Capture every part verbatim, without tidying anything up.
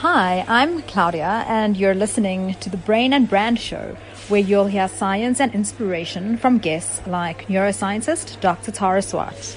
Hi, I'm Claudia, and you're listening to the Brain and Brand Show, where you'll hear science and inspiration from guests like neuroscientist Doctor Tara Swart.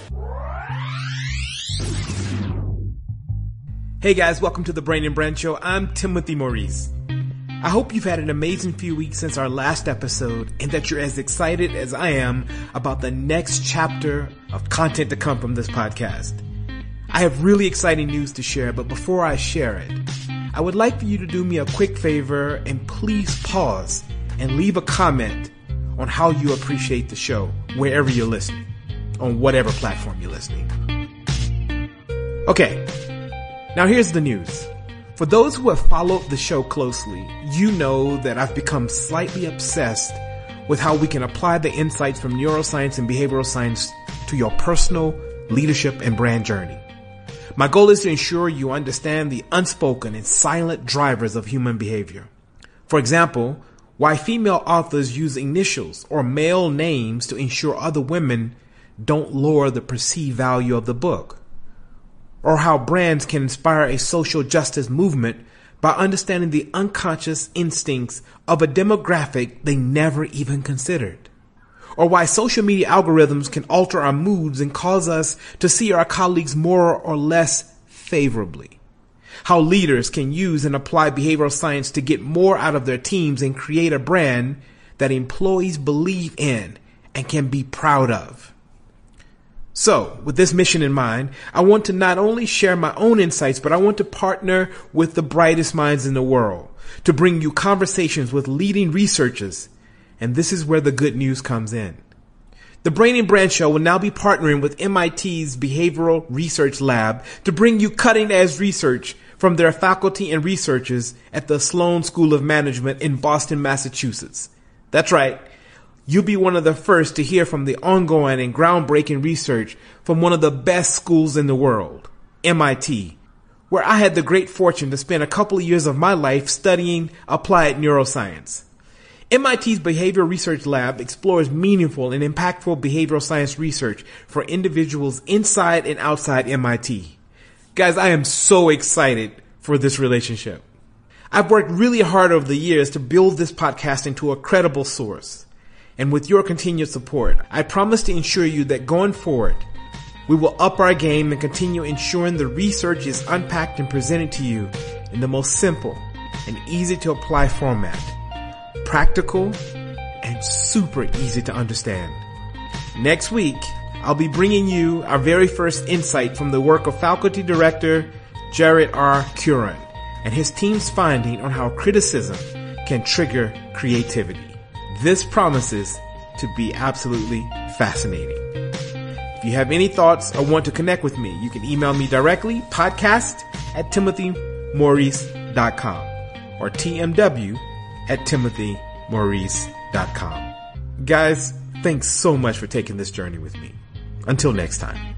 Hey guys, welcome to the Brain and Brand Show. I'm Timothy Maurice. I hope you've had an amazing few weeks since our last episode and that you're as excited as I am about the next chapter of content to come from this podcast. I have really exciting news to share, but before I share it, I would like for you to do me a quick favor and please pause and leave a comment on how you appreciate the show wherever you're listening, on whatever platform you're listening. Okay, now here's the news. For those who have followed the show closely, you know that I've become slightly obsessed with how we can apply the insights from neuroscience and behavioral science to your personal leadership and brand journey. My goal is to ensure you understand the unspoken and silent drivers of human behavior. For example, why female authors use initials or male names to ensure other women don't lower the perceived value of the book. Or how brands can inspire a social justice movement by understanding the unconscious instincts of a demographic they never even considered. Or why social media algorithms can alter our moods and cause us to see our colleagues more or less favorably. How leaders can use and apply behavioral science to get more out of their teams and create a brand that employees believe in and can be proud of. So, with this mission in mind, I want to not only share my own insights, but I want to partner with the brightest minds in the world to bring you conversations with leading researchers. And this is where the good news comes in. The Brain and Brand Show will now be partnering with M I T's Behavioral Research Lab to bring you cutting-edge research from their faculty and researchers at the Sloan School of Management in Boston, Massachusetts. That's right. You'll be one of the first to hear from the ongoing and groundbreaking research from one of the best schools in the world, M I T, where I had the great fortune to spend a couple of years of my life studying applied neuroscience. M I T's Behavioral Research Lab explores meaningful and impactful behavioral science research for individuals inside and outside M I T. Guys, I am so excited for this relationship. I've worked really hard over the years to build this podcast into a credible source. And with your continued support, I promise to ensure you that going forward, we will up our game and continue ensuring the research is unpacked and presented to you in the most simple and easy to apply format. Practical and super easy to understand. Next week, I'll be bringing you our very first insight from the work of faculty director Jared R. Curran and his team's finding on how criticism can trigger creativity. This promises to be absolutely fascinating. If you have any thoughts or want to connect with me, you can email me directly, podcast at timothy maurice dot com or tmw at timothy maurice dot com. Guys, thanks so much for taking this journey with me. Until next time.